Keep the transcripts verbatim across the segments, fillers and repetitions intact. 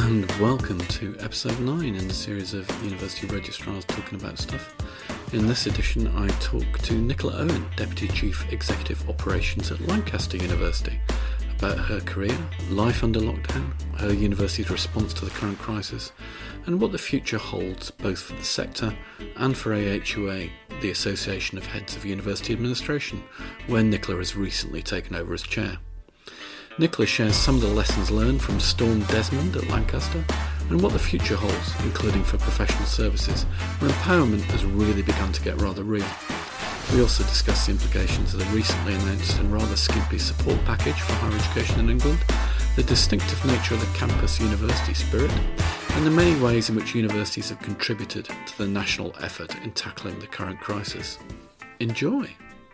and welcome to episode nine in the series of University Registrars Talking About Stuff. In this edition I talk to Nicola Owen, Deputy Chief Executive Operations at Lancaster University, about her career, life under lockdown, her university's response to the current crisis, and what the future holds both for the sector and for A H U A, the Association of Heads of University Administration, where Nicola has recently taken over as chair. Nicola shares some of the lessons learned from Storm Desmond at Lancaster and what the future holds, including for professional services, where empowerment has really begun to get rather real. We also discuss the implications of the recently announced and rather skimpy support package for higher education in England, the distinctive nature of the campus university spirit, and the many ways in which universities have contributed to the national effort in tackling the current crisis. Enjoy!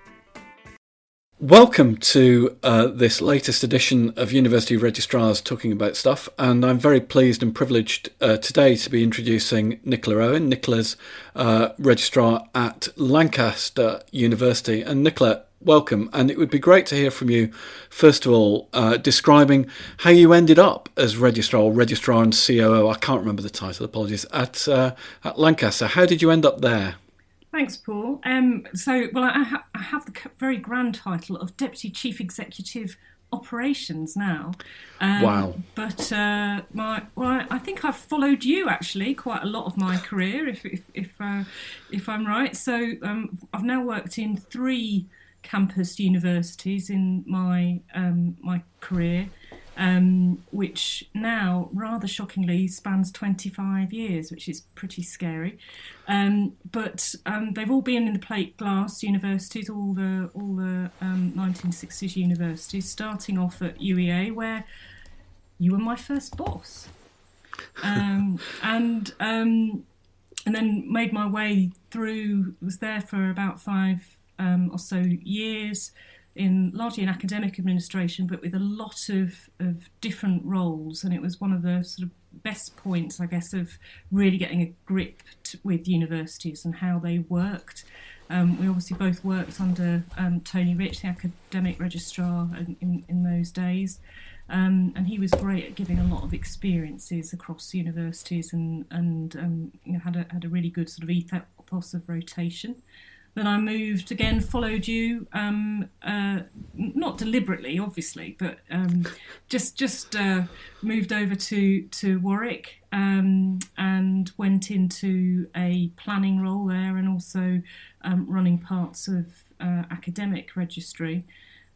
Welcome to uh, this latest edition of University Registrars Talking About Stuff, and I'm very pleased and privileged uh, today to be introducing Nicola Owen. Nicola's uh, registrar at Lancaster University. And Nicola, welcome, and it would be great to hear from you, first of all, uh, describing how you ended up as registrar, or registrar and C O O, I can't remember the title, apologies, at, uh, at Lancaster. How did you end up there? Thanks, Paul. Um, so, well, I, ha- I have the very grand title of Deputy Chief Executive Operations now. Um, wow. But uh, my, well, I, I think I've followed you actually quite a lot of my career, if if if, uh, if I'm right. So um, I've now worked in three campus universities in my um, my career. Um, which now, rather shockingly, spans twenty-five years, which is pretty scary. Um, but um, they've all been in the plate glass universities, all the all the um, nineteen sixties universities, starting off at U E A, where you were my first boss, um, and um, and then made my way through. Was there for about five um, or so years. In largely in academic administration, but with a lot of, of different roles. And it was one of the sort of best points, I guess, of really getting a grip t- with universities and how they worked. Um, we obviously both worked under um, Tony Rich, the academic registrar, in, in, in those days. Um, and he was great at giving a lot of experiences across universities and, and um, you know, had a, had a really good sort of ethos of rotation. Then I moved again, followed you, um, uh, not deliberately, obviously, but um, just just uh, moved over to to Warwick um, and went into a planning role there, and also um, running parts of uh, academic registry,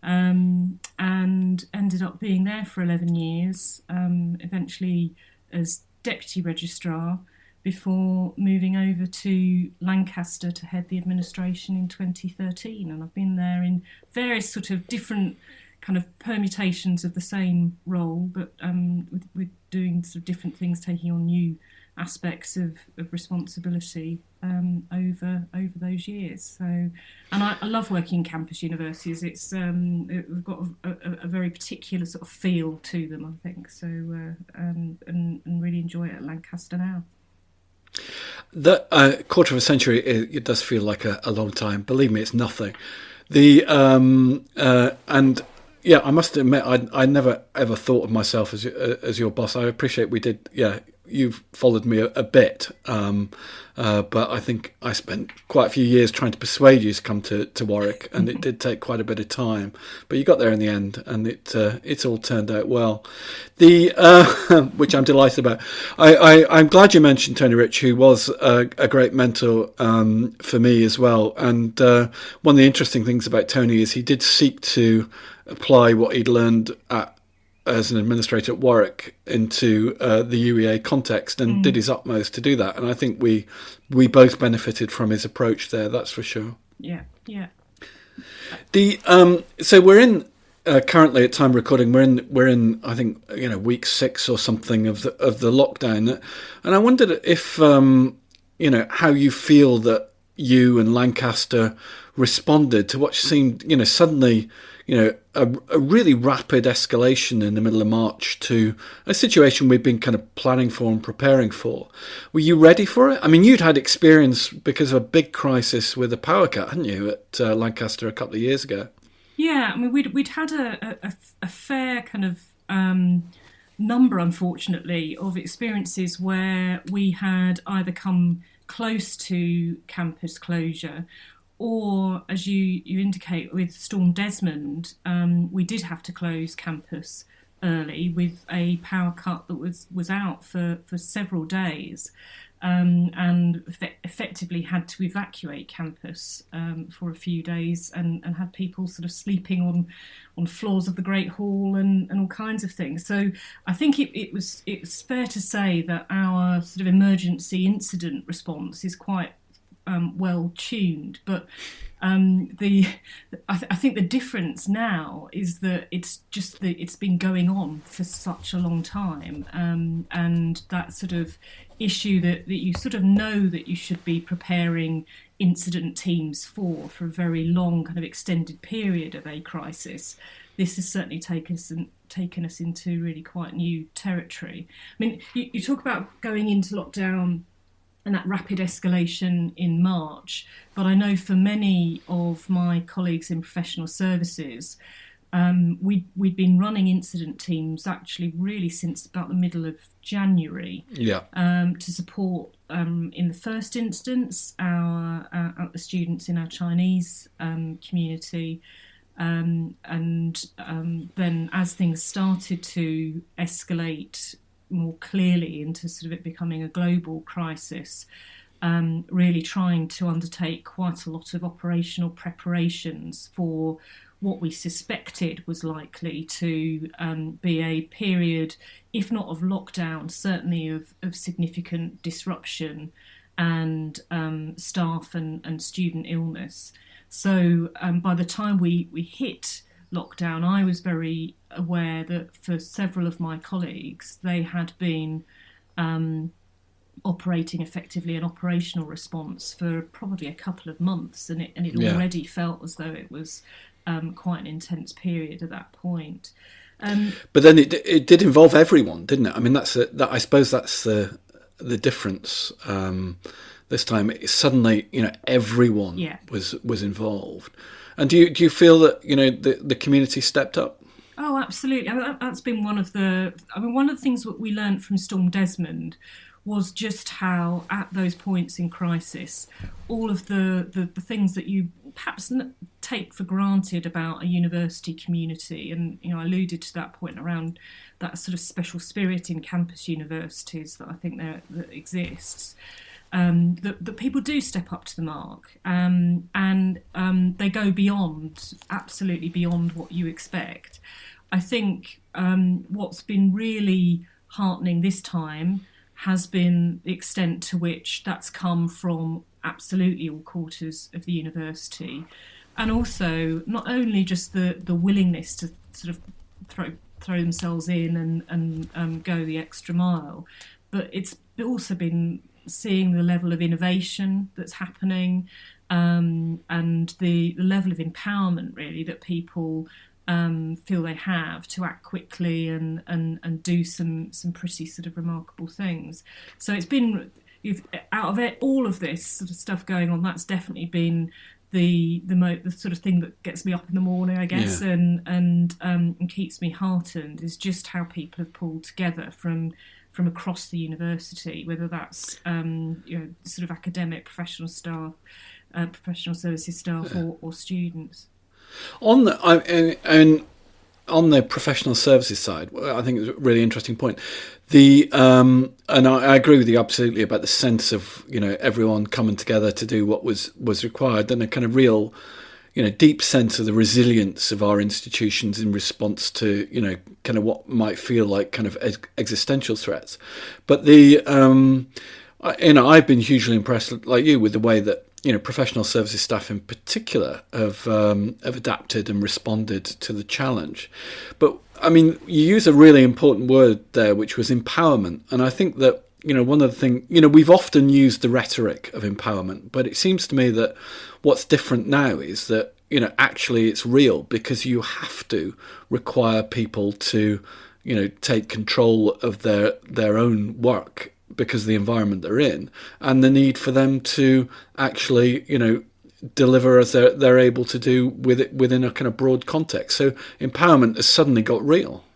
um, and ended up being there for eleven years. Um, eventually, as deputy registrar, before moving over to Lancaster to head the administration in twenty thirteen. And I've been there in various sort of different kind of permutations of the same role, but um, with, with doing sort of different things, taking on new aspects of, of responsibility um, over over those years. So, and I, I love working in campus universities. It's um, it, we've got a, a, a very particular sort of feel to them, I think. So, uh, um, and, and really enjoy it at Lancaster now. The uh, quarter of a century, it, it does feel like a, a long time. Believe me, it's nothing. The um, uh, and yeah, I must admit, I I never ever thought of myself as uh, as your boss. I appreciate we did. Yeah, you've followed me a, a bit, um, uh, but I think I spent quite a few years trying to persuade you to come to, to Warwick, and it did take quite a bit of time. But you got there in the end, and it uh, it's all turned out well. The uh, which I'm delighted about. I, I I'm glad you mentioned Tony Rich, who was a, a great mentor um, for me as well. And uh, one of the interesting things about Tony is he did seek to apply what he'd learned at as an administrator at Warwick into uh, the U E A context, and mm. did his utmost to do that. And I think we we both benefited from his approach there. That's for sure. Yeah, yeah. The um, so we're in uh, currently at time of recording. We're in we're in I think you know week six or something of the of the lockdown, and I wondered if um, you know how you feel that you and Lancaster responded to what seemed you know suddenly. You know, a, a really rapid escalation in the middle of March to a situation we've been kind of planning for and preparing for. Were you ready for it? I mean, you'd had experience because of a big crisis with a power cut, hadn't you, at uh, Lancaster a couple of years ago? Yeah, I mean, we'd we'd had a, a, a fair kind of um, number, unfortunately, of experiences where we had either come close to campus closure, or, as you, you indicate, with Storm Desmond, um, we did have to close campus early with a power cut that was, was out for, for several days, um, and eff- effectively had to evacuate campus um, for a few days, and, and had people sort of sleeping on on floors of the Great Hall and, and all kinds of things. So I think it, it was it's fair to say that our sort of emergency incident response is quite Um, well tuned, but um, the I, th- I think the difference now is that it's just that it's been going on for such a long time, um, and that sort of issue that, that you sort of know that you should be preparing incident teams for for a very long kind of extended period of a crisis. This has certainly taken us in, taken us into really quite new territory. I mean, you, you talk about going into lockdown and that rapid escalation in March. But I know for many of my colleagues in professional services, um, we, we'd been running incident teams actually really since about the middle of January, yeah, um, to support, um, in the first instance, our, our the students in our Chinese um, community. Um, and um, then as things started to escalate more clearly into sort of it becoming a global crisis, um, really trying to undertake quite a lot of operational preparations for what we suspected was likely to um, be a period, if not of lockdown, certainly of, of significant disruption and um, staff and, and student illness. So um, by the time we, we hit lockdown, I was very aware that for several of my colleagues, they had been um, operating effectively an operational response for probably a couple of months, and it, and it yeah. already felt as though it was um, quite an intense period at that point. Um, but then it it did involve everyone, didn't it? I mean, that's a, that. I suppose that's the the difference. Um, this time, it, suddenly, you know, everyone yeah. was was involved. And do you do you feel that, you know, the, the community stepped up? Oh, absolutely. I mean, that, that's been one of the. I mean, one of the things that we learned from Storm Desmond was just how, at those points in crisis, all of the, the, the things that you perhaps take for granted about a university community, and you know, I alluded to that point around that sort of special spirit in campus universities that I think there that exists. Um, that, that people do step up to the mark, um, and um, they go beyond, absolutely beyond what you expect. I think um, what's been really heartening this time has been the extent to which that's come from absolutely all quarters of the university, and also not only just the, the willingness to sort of throw throw themselves in and, and um, go the extra mile, but it's also been seeing the level of innovation that's happening, um, and the, the level of empowerment really that people um, feel they have to act quickly and, and, and do some, some pretty sort of remarkable things. So it's been, you've, out of it, all of this sort of stuff going on, that's definitely been the the, mo- the sort of thing that gets me up in the morning, I guess, yeah. and and, um, and keeps me heartened, is just how people have pulled together from from across the university, whether that's um, you know, sort of academic, professional staff, uh, professional services staff, or, or students. On the I, and, and on the professional services side, I think it's a really interesting point. The um, and I, I agree with you absolutely about the sense of, you know, everyone coming together to do what was was required, and a kind of real, you know, deep sense of the resilience of our institutions in response to, you know, kind of what might feel like kind of ex- existential threats. But the, um, I, you know, I've been hugely impressed, like you, with the way that, you know, professional services staff in particular have um, have adapted and responded to the challenge. But I mean, you use a really important word there, which was empowerment, and I think that, you know, one of the things, you know, we've often used the rhetoric of empowerment, but it seems to me that what's different now is that, you know, actually it's real, because you have to require people to, you know, take control of their their own work because of the environment they're in, and the need for them to actually, you know, deliver as they're, they're able to do with it within a kind of broad context. So empowerment has suddenly got real.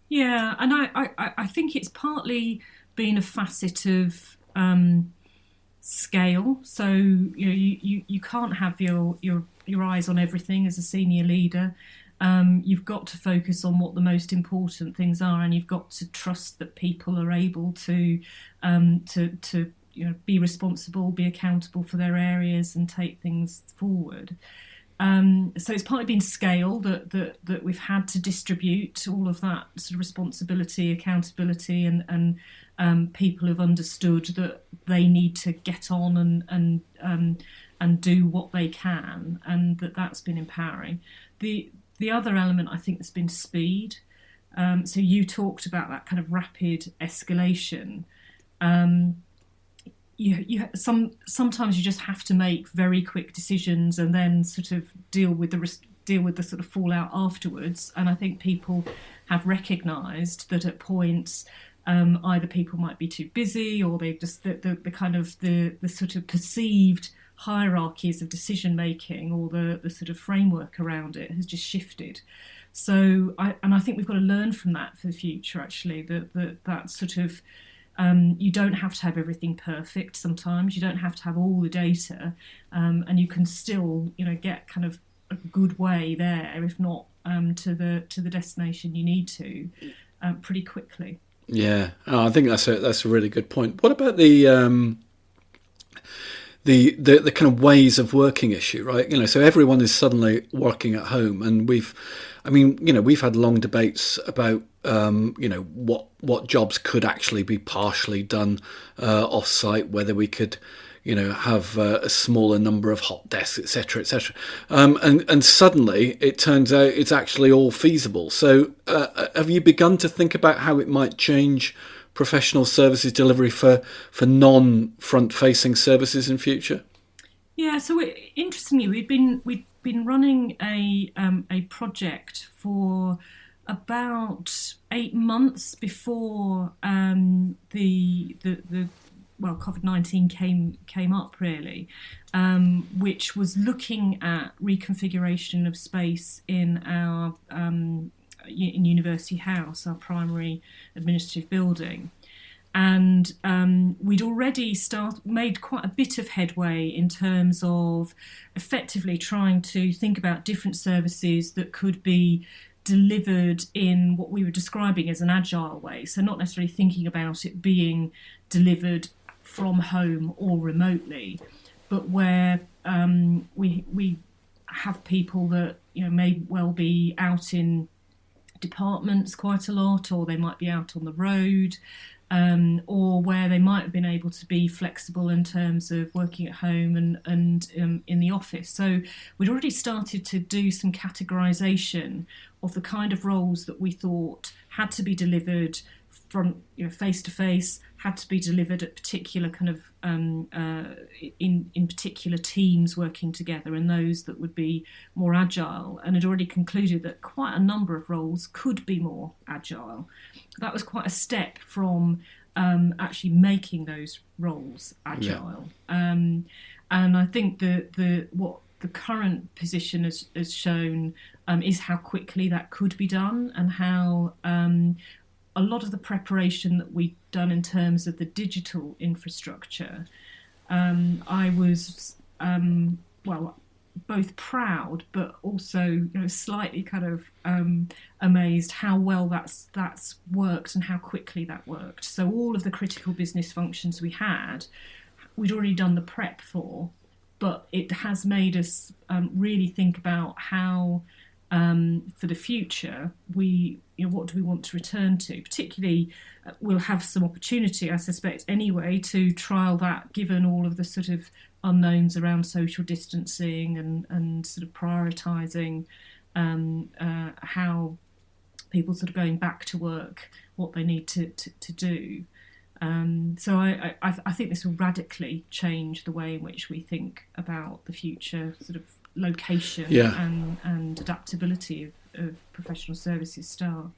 Yeah, and I, I, I think it's partly been a facet of um, scale. So you know, you, you, you can't have your, your your eyes on everything as a senior leader. Um, you've got to focus on what the most important things are, and you've got to trust that people are able to um, to to you know be responsible, be accountable for their areas, and take things forward. Um, so it's partly been scale that, that that we've had to distribute all of that sort of responsibility, accountability, and and um, people have understood that they need to get on and and um, and do what they can, and that that's been empowering. The the other element, I think, has been speed. Um, so you talked about that kind of rapid escalation. Um, You, you some sometimes you just have to make very quick decisions and then sort of deal with the deal with the sort of fallout afterwards. And I think people have recognised that at points um, either people might be too busy, or they just the, the, the kind of the, the sort of perceived hierarchies of decision making, or the, the sort of framework around it has just shifted. So I and I think we've got to learn from that for the future. Actually, that that that sort of Um, you don't have to have everything perfect sometimes. You don't have to have all the data, um, and you can still, you know, get kind of a good way there, if not um, to the to the destination you need to, um, pretty quickly. Yeah, oh, I think that's a that's a really good point. What about the um, the the the kind of ways of working issue, right? You know, so everyone is suddenly working at home, and we've, I mean, you know, we've had long debates about. Um, you know, what what jobs could actually be partially done uh, off-site, whether we could, you know, have uh, a smaller number of hot desks, et cetera, et cetera. Um, and, and suddenly it turns out it's actually all feasible. So uh, have you begun to think about how it might change professional services delivery for, for non-front-facing services in future? Yeah, so it, interestingly, we've been, we've been running a um, a project for about eight months before um, the, the the well COVID nineteen came came up really, um, which was looking at reconfiguration of space in our um, in University House, our primary administrative building. And um, we'd already start, made quite a bit of headway in terms of effectively trying to think about different services that could be delivered in what we were describing as an agile way. So not necessarily thinking about it being delivered from home or remotely, but where um, we we have people that, you know, may well be out in departments quite a lot, or they might be out on the road, um, or where they might have been able to be flexible in terms of working at home and, and um, in the office. So we'd already started to do some categorisation of the kind of roles that we thought had to be delivered from, you know, face to face, had to be delivered at particular kind of um, uh, in in particular teams working together, and those that would be more agile, and had already concluded that quite a number of roles could be more agile. That was quite a step from um, actually making those roles agile. Yeah. Um, and I think the the what the current position has, has shown um, is how quickly that could be done, and how um, a lot of the preparation that we've done in terms of the digital infrastructure, um, I was, um, well, both proud but also, you know, slightly kind of um, amazed how well that's that's worked and how quickly that worked. So all of the critical business functions we had, we'd already done the prep for, but it has made us um, really think about how, um, for the future, we, you know, what do we want to return to? Particularly, uh, we'll have some opportunity, I suspect, anyway, to trial that, given all of the sort of unknowns around social distancing and, and sort of prioritising um, uh, how people sort of going back to work, what they need to, to, to do. Um, so I, I, I think this will radically change the way in which we think about the future sort of location yeah. and, and adaptability of, of professional services staff.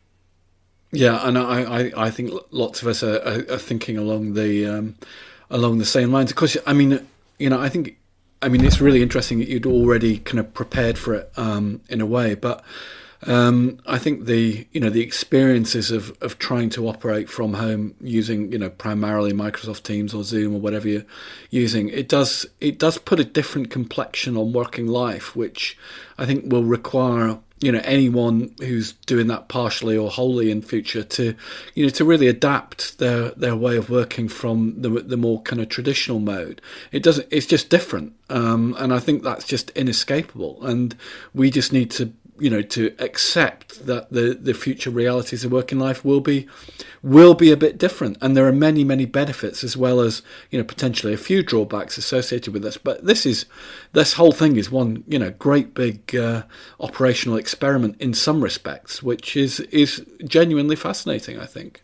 Yeah, and I, I, I think lots of us are, are, are thinking along the um, along the same lines. Of course, I mean, you know, I think, I mean, it's really interesting that you'd already kind of prepared for it um, in a way, but Um, I think the you know the experiences of, of trying to operate from home using you know primarily Microsoft Teams or Zoom or whatever you're using, it does it does put a different complexion on working life, which I think will require you know anyone who's doing that partially or wholly in future to you know to really adapt their their way of working from the the more kind of traditional mode. It doesn't. It's just different, um, and I think that's just inescapable. And we just need to you know to accept that the the future realities of working life will be will be a bit different, and there are many many benefits as well as you know potentially a few drawbacks associated with this. But this is this whole thing is one you know great big uh, operational experiment in some respects, which is is genuinely fascinating, I think.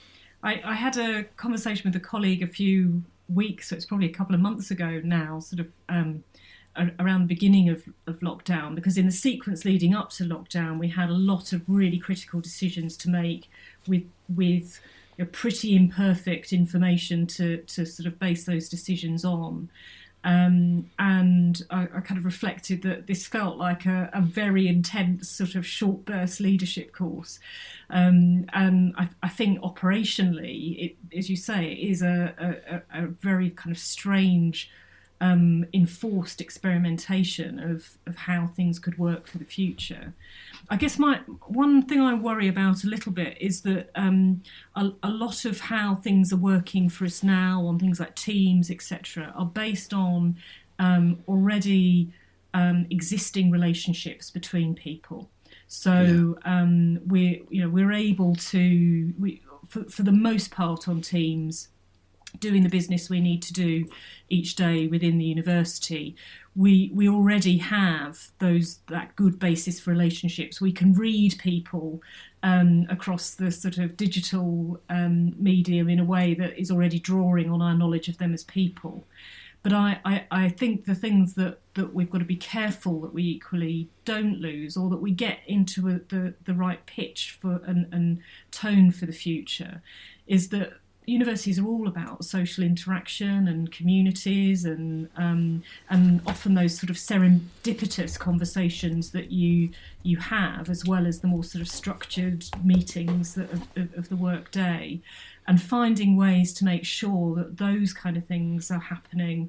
I, I had a conversation with a colleague a few weeks, so it's probably a couple of months ago now, sort of um, around the beginning of, of lockdown, because in the sequence leading up to lockdown, we had a lot of really critical decisions to make with with you know, pretty imperfect information to, to sort of base those decisions on. Um, and I, I kind of reflected that this felt like a, a very intense sort of short burst leadership course. Um, and I, I think operationally, it, as you say, it is a, a, a very kind of strange Um, enforced experimentation of, of how things could work for the future. I guess my one thing I worry about a little bit is that um, a, a lot of how things are working for us now on things like Teams, et cetera, are based on um, already um, existing relationships between people. So yeah. um, we're you know we're able to we, for, for the most part on Teams, doing the business we need to do each day within the university, we we already have those that good basis for relationships. We can read people um, across the sort of digital um, medium in a way that is already drawing on our knowledge of them as people. But I, I, I think the things that, that we've got to be careful that we equally don't lose, or that we get into a, the, the right pitch for and, and tone for the future, is that universities are all about social interaction and communities, and um, and often those sort of serendipitous conversations that you you have, as well as the more sort of structured meetings that of, of, of the work day, and finding ways to make sure that those kind of things are happening,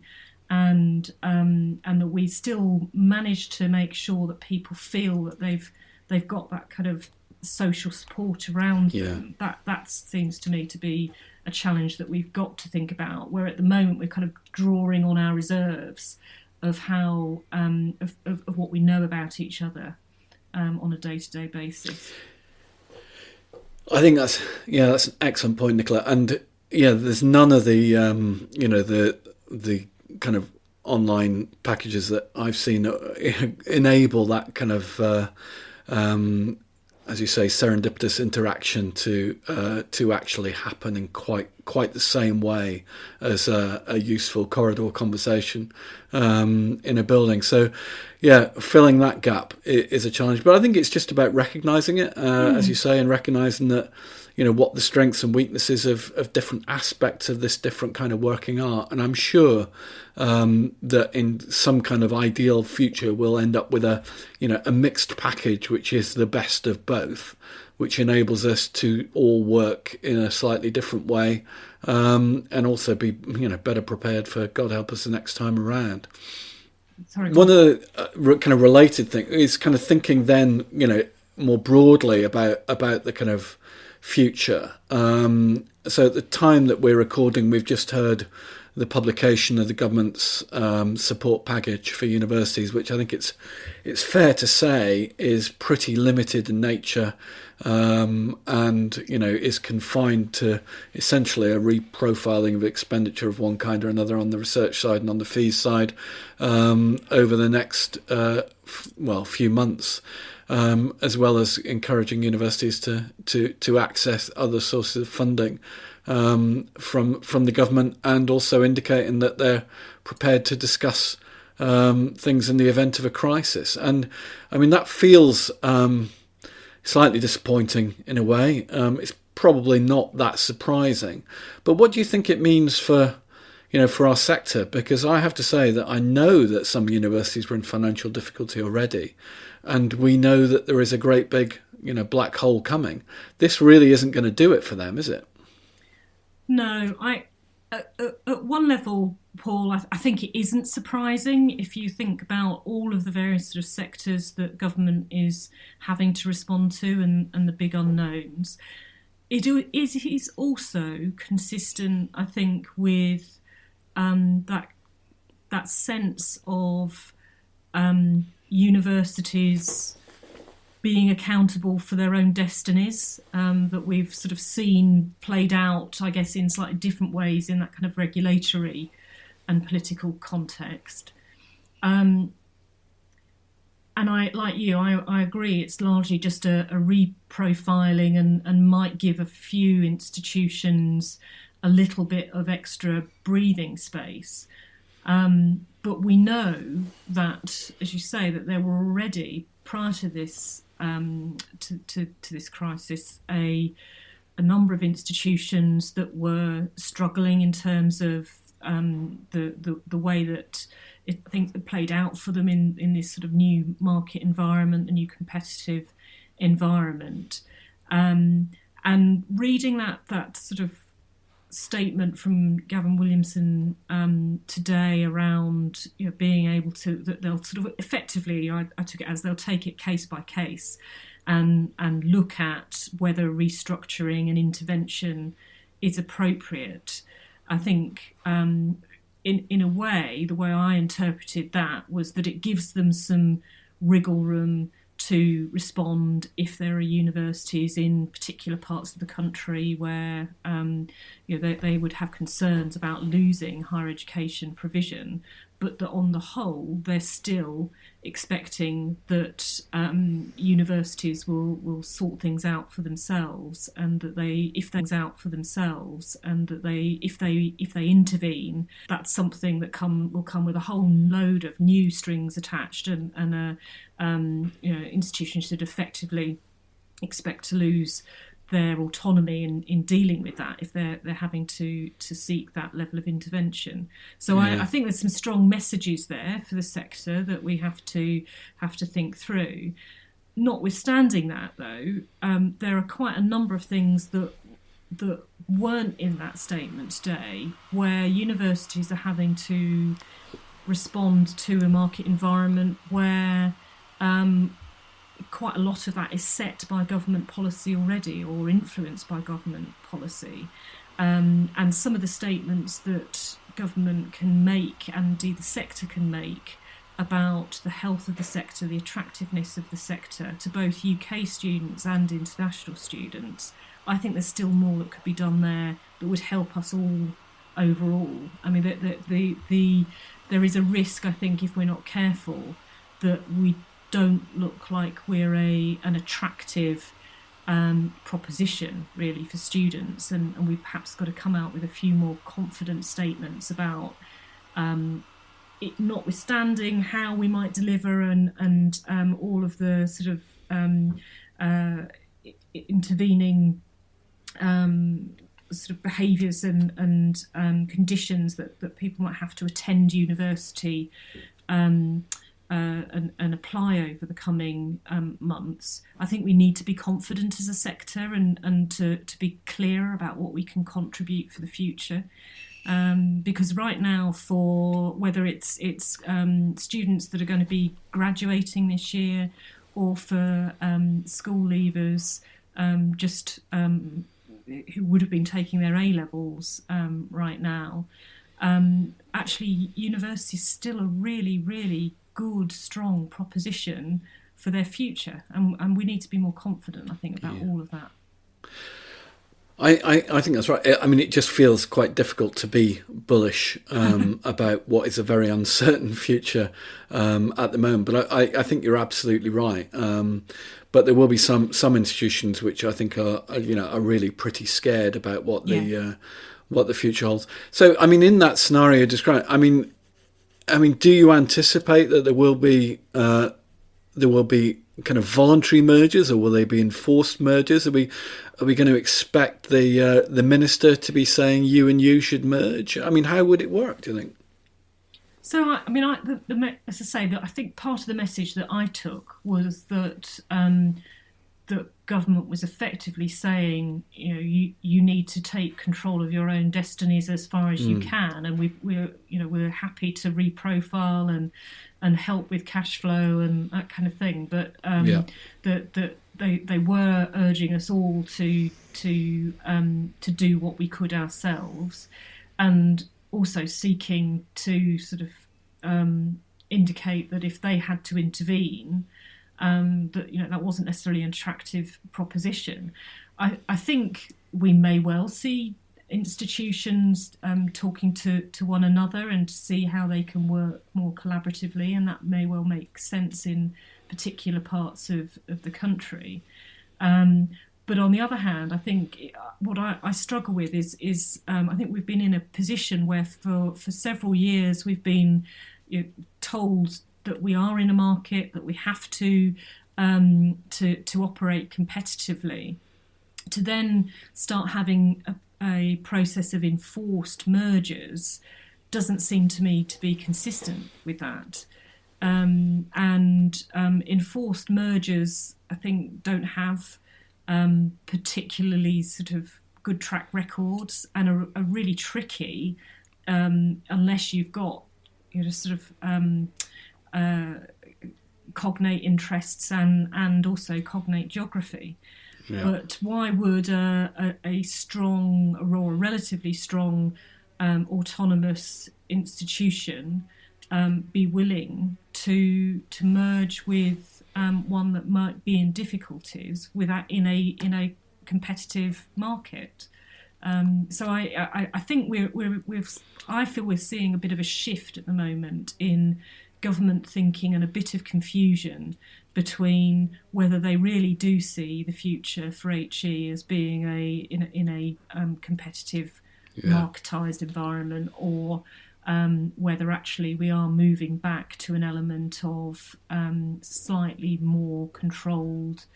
and um, and that we still manage to make sure that people feel that they've they've got that kind of social support around yeah. them. That that seems to me to be a challenge that we've got to think about, where at the moment we're kind of drawing on our reserves of how um, of, of, of what we know about each other um, on a day-to-day basis. I think that's yeah, that's an excellent point, Nicola. And yeah, there's none of the um, you know the the kind of online packages that I've seen enable that kind of uh, um, as you say, serendipitous interaction to uh, to actually happen in quite quite the same way as a, a useful corridor conversation um, in a building. So, yeah, filling that gap is a challenge. But I think it's just about recognising it, uh, mm. as you say, and recognising that, you know, what the strengths and weaknesses of, of different aspects of this different kind of working are. And I'm sure um, that in some kind of ideal future we'll end up with a, you know, a mixed package which is the best of both, which enables us to all work in a slightly different way, um, and also be, you know, better prepared for, God help us, the next time around. Sorry, One of the uh, kind of related things is kind of thinking then, you know, more broadly about about the kind of future. Um, so at the time that we're recording, we've just heard the publication of the government's um, support package for universities, which I think it's it's fair to say is pretty limited in nature, um, and you know is confined to essentially a reprofiling of expenditure of one kind or another on the research side and on the fees side um, over the next uh, f- well few months. Um, as well as encouraging universities to, to, to access other sources of funding um, from from the government, and also indicating that they're prepared to discuss um, things in the event of a crisis. And I mean, that feels um, slightly disappointing in a way. Um, it's probably not that surprising. But what do you think it means for, you know, for our sector, because I have to say that I know that some universities were in financial difficulty already, and we know that there is a great big, you know, black hole coming. This really isn't going to do it for them, is it? No, I at, at one level, Paul, I, I think it isn't surprising if you think about all of the various sort of sectors that government is having to respond to and, and the big unknowns. It is also consistent, I think, with um, that that sense of um, universities being accountable for their own destinies um, that we've sort of seen played out, I guess, in slightly different ways in that kind of regulatory and political context. Um, and I, like you, I, I agree it's largely just a, a reprofiling and, and might give a few institutions a little bit of extra breathing space. Um, but we know that, as you say, that there were already, prior to this um, to, to, to this crisis, a a number of institutions that were struggling in terms of um, the, the the way that it, I think it played out for them in, in this sort of new market environment, the new competitive environment. Um, and reading that that sort of statement from Gavin Williamson um, today around, you know, being able to, that they'll sort of effectively, I, I took it as they'll take it case by case and and look at whether restructuring and intervention is appropriate. I think um, in in a way, the way I interpreted that was that it gives them some wriggle room to respond if there are universities in particular parts of the country where um, you know, they, they would have concerns about losing higher education provision, but that on the whole they're still expecting that um, universities will, will sort things out for themselves, and that they, if things out for themselves, and that they, if they, if they intervene, that's something that come will come with a whole load of new strings attached, and and a um, you know, institutions should effectively expect to lose their autonomy in, in dealing with that if they're they're having to to seek that level of intervention. So yeah. I, I think there's some strong messages there for the sector that we have to have to think through. Notwithstanding that, though, um, there are quite a number of things that that weren't in that statement today, where universities are having to respond to a market environment where um, quite a lot of that is set by government policy already or influenced by government policy. Um, and some of the statements that government can make and indeed the sector can make about the health of the sector, the attractiveness of the sector to both U K students and international students, I think there's still more that could be done there that would help us all overall. I mean, the, the, the, the, there is a risk, I think, if we're not careful, that we don't look like we're a an attractive um, proposition, really, for students. And, and we've perhaps got to come out with a few more confident statements about um, it, notwithstanding how we might deliver and, and um, all of the sort of um, uh, intervening um, sort of behaviours and, and um, conditions that, that people might have to attend university um, uh, and, and apply over the coming um, months. I think we need to be confident as a sector and, and to, to be clear about what we can contribute for the future. Um, because right now, for whether it's it's um, students that are going to be graduating this year or for um, school leavers, um, just um, who would have been taking their A-levels um, right now, um, actually university is still a really, really good, strong proposition for their future. And, and we need to be more confident, I think, about yeah. all of that. I, I, I think that's right. I mean, it just feels quite difficult to be bullish um, about what is a very uncertain future um, at the moment. But I, I think you're absolutely right. Um, but there will be some, some institutions which I think are, are you know are really pretty scared about what the yeah. uh, what the future holds. So I mean, in that scenario described, I mean, I mean, do you anticipate that there will be uh, there will be kind of voluntary mergers, or will they be enforced mergers? Are we are we going to expect the uh, the minister to be saying you and you should merge? I mean, how would it work, do you think? So, I, I mean, I, the, the, as I say, that I think part of the message that I took was that um, that government was effectively saying, you know, you, you need to take control of your own destinies as far as mm. you can, and we we're you know we're happy to reprofile and and help with cash flow and that kind of thing, but um, yeah. that that they they were urging us all to to um, to do what we could ourselves, and also seeking to sort of um, indicate that if they had to intervene, um, that you know that wasn't necessarily an attractive proposition. I, I think we may well see institutions um, talking to, to one another and to see how they can work more collaboratively, and that may well make sense in particular parts of, of the country. Um, But on the other hand, I think what I, I struggle with is, is um, I think we've been in a position where for, for several years we've been you know, told that we are in a market, that we have to um, to, to operate competitively. To then start having a, a process of enforced mergers doesn't seem to me to be consistent with that. Um, and um, enforced mergers, I think, don't have Um, particularly sort of good track records, and are, are really tricky um, unless you've got you know sort of um, uh, cognate interests and and also cognate geography. Yeah. But why would a, a, a strong or a relatively strong um, autonomous institution um, be willing to to merge with Um, one that might be in difficulties without in a in a competitive market? Um, so I, I, I think we're we're we've I feel we're seeing a bit of a shift at the moment in government thinking, and a bit of confusion between whether they really do see the future for H E as being a in a, in a um, competitive, yeah. marketised environment, or Um, whether actually we are moving back to an element of um, slightly more controlled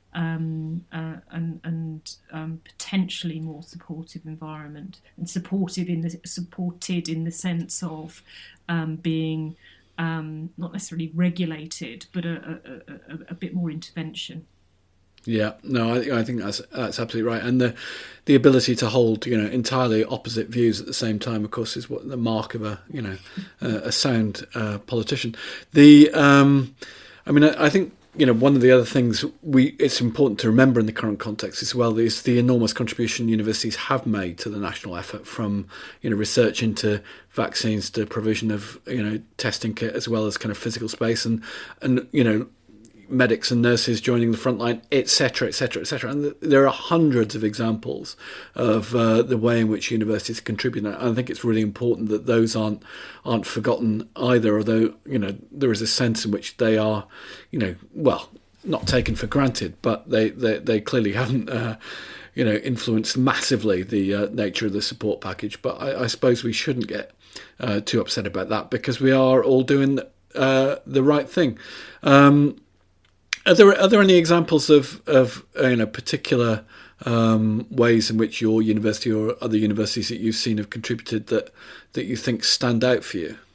um, uh, and, and um, potentially more supportive environment, and supportive in the supported in the sense of um, being um, not necessarily regulated, but a, a, a, a bit more intervention. Yeah, no, I, I think that's that's absolutely right, and the the ability to hold you know entirely opposite views at the same time, of course, is what the mark of a you know a, a sound uh, politician. The um, I mean, I, I think you know one of the other things we it's important to remember in the current context as well is the enormous contribution universities have made to the national effort, from you know research into vaccines to provision of you know testing kit, as well as kind of physical space and and you know. medics and nurses joining the front line, et cetera, et cetera, et cetera. And there are hundreds of examples of uh, the way in which universities contribute. And I think it's really important that those aren't aren't forgotten either, although, you know, there is a sense in which they are, you know, well, not taken for granted, but they, they, they clearly haven't, uh, you know, influenced massively the uh, nature of the support package. But I, I suppose we shouldn't get uh, too upset about that, because we are all doing uh, the right thing. Um Are there are there any examples of of you know particular um, ways in which your university or other universities that you've seen have contributed that that you think stand out for you?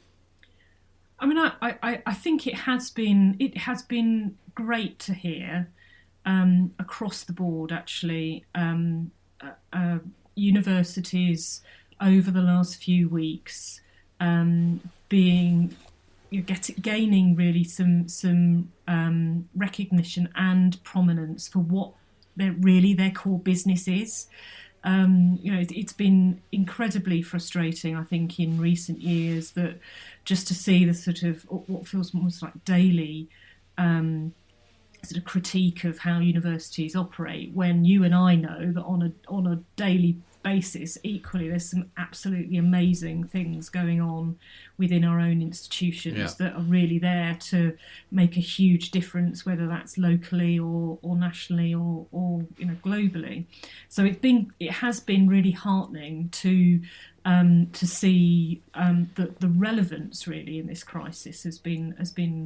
I mean, I, I, I think it has been it has been great to hear um, across the board, actually, um, uh, uh, universities over the last few weeks um, being. You get it, gaining really some some um, recognition and prominence for what their really their core business is. Um, you know, it, it's been incredibly frustrating, I think, in recent years, that just to see the sort of what feels almost like daily um, sort of critique of how universities operate, when you and I know that on a on a daily basis, equally, there's some absolutely amazing things going on within our own institutions, yeah. that are really there to make a huge difference, whether that's locally or, or nationally or, or you know globally. So it's been it has been really heartening to um, to see um, that the relevance really in this crisis has been has been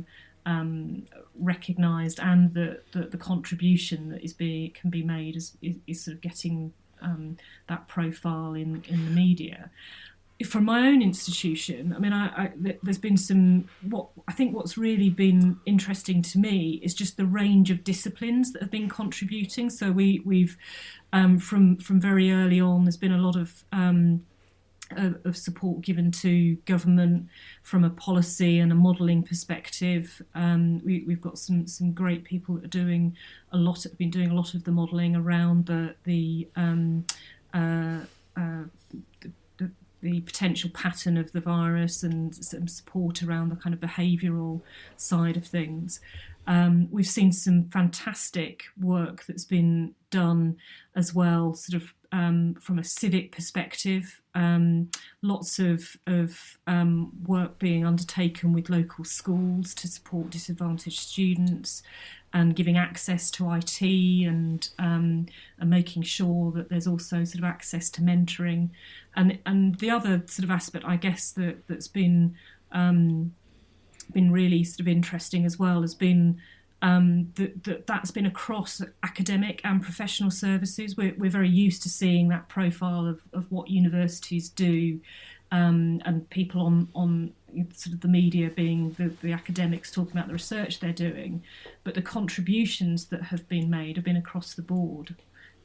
um, recognised, and the, the the contribution that is be can be made is, is, is sort of getting um, that profile in, in the media. From my own institution, I mean, I, I, there's been some. What I think what's really been interesting to me is just the range of disciplines that have been contributing. So we we've um, from from very early on, there's been a lot of um, of, of support given to government from a policy and a modelling perspective. Um, we, we've got some some great people that are doing a lot. Have been doing a lot of the modelling around the the. Um, uh, uh, the the potential pattern of the virus and some support around the kind of behavioural side of things. Um, we've seen some fantastic work that's been done as well, sort of um, from a civic perspective. Um, lots of, of um, work being undertaken with local schools to support disadvantaged students and giving access to I T and um, and making sure that there's also sort of access to mentoring. And and the other sort of aspect, I guess, that, that's been um, been really sort of interesting as well has been um, that, that that's been across academic and professional services. We're, we're very used to seeing that profile of, of what universities do, um, and people on, on sort of the media being the, the academics talking about the research they're doing, but the contributions that have been made have been across the board.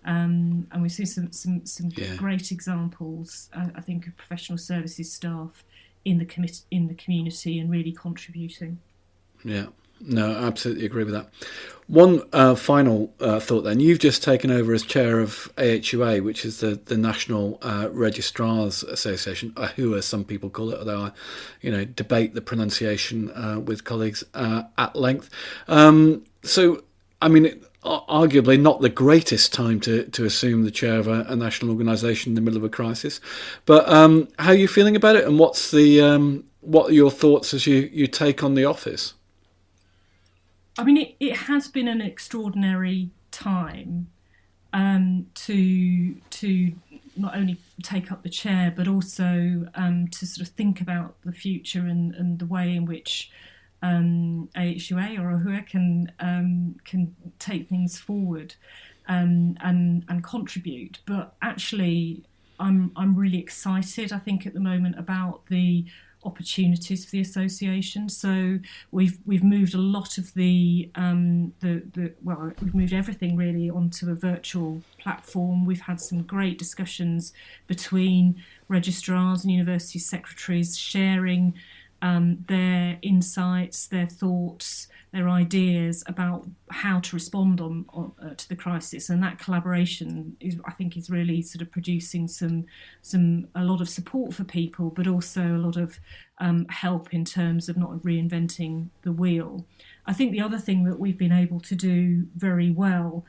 Um, and we see some some, some yeah. great examples, uh, I think, of professional services staff in the commi- in the community and really contributing. Yeah, no, I absolutely agree with that. One uh, final uh, thought then. You've just taken over as chair of A H U A, which is the, the National uh, Registrars Association, uh, who as some people call it, although I you know, debate the pronunciation uh, with colleagues uh, at length. Um, so, I mean, it, arguably not the greatest time to, to assume the chair of a, a national organisation in the middle of a crisis. But um, how are you feeling about it, and what's the um, what are your thoughts as you, you take on the office? I mean, it, it has been an extraordinary time um, to to not only take up the chair, but also um, to sort of think about the future and, and the way in which um, A H U A or A H U A can um, can take things forward um, and and contribute. But actually, I'm I'm really excited, I think, at the moment about the opportunities for the association. So we've we've moved a lot of the um, the the well we've moved everything really onto a virtual platform. We've had some great discussions between registrars and university secretaries sharing um, their insights, their thoughts, their ideas about how to respond on, on uh, to the crisis, and that collaboration is, I think, is really sort of producing some some a lot of support for people, but also a lot of um, help in terms of not reinventing the wheel. I think the other thing that we've been able to do very well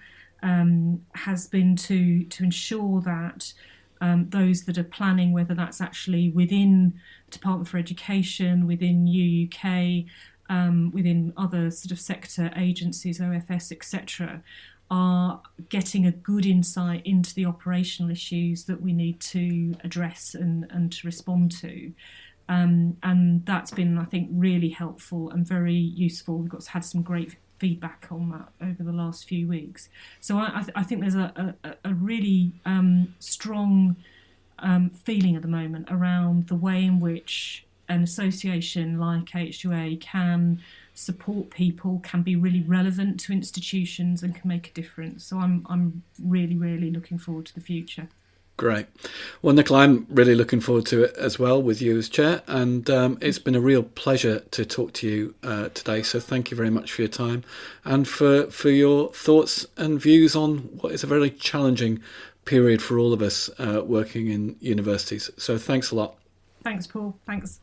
um, has been to to ensure that um, those that are planning, whether that's actually within Department for Education, within U U K, Um, within other sort of sector agencies, O F S, et cetera, are getting a good insight into the operational issues that we need to address and, and to respond to. Um, and that's been, I think, really helpful and very useful. We've got had some great feedback on that over the last few weeks. So I, I, th- I think there's a, a, a really um, strong um, feeling at the moment around the way in which an association like A H U A can support people, can be really relevant to institutions and can make a difference. So I'm I'm really, really looking forward to the future. Great. Well, Nicola, I'm really looking forward to it as well with you as chair, and um, it's been a real pleasure to talk to you uh, today. So thank you very much for your time and for, for your thoughts and views on what is a very challenging period for all of us uh, working in universities. So thanks a lot. Thanks, Paul. Thanks.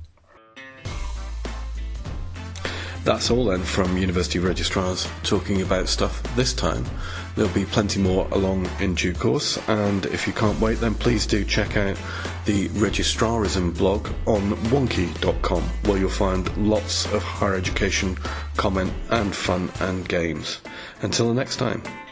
That's all then from University Registrars Talking About Stuff this time. There'll be plenty more along in due course, and if you can't wait, then please do check out the Registrarism blog on wonky dot com, where you'll find lots of higher education comment and fun and games. Until the next time.